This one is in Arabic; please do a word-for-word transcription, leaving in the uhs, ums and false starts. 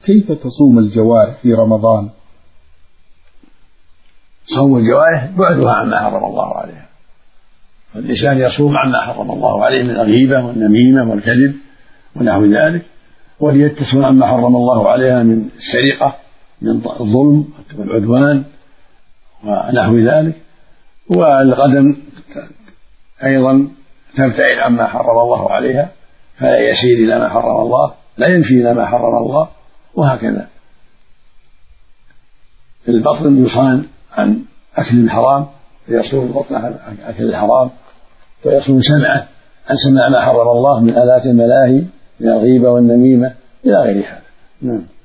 كيف تصوم الجوارح في رمضان؟ صوم الجوارح بعدها عما حرم الله عليها، فالإنسان يصوم عما حرم الله عليه من الغيبة والنميمة والكذب ونحو ذلك، وهي تصوم عما حرم الله عليها من السرقة من الظلم والعدوان ونحو ذلك، والغدا أيضا تبتعد عما حرم الله عليها، فلا يسير إلى ما حرم الله، لا ينفي إلى ما حرم الله، وهكذا. البطن يصان عن أكل الحرام فيصوم البطن عن أكل الحرام، ويصوم سمعه عن سماع ما حرم الله من آلات الملاهي من الغيبة والنميمة إلى غير هذا. نعم.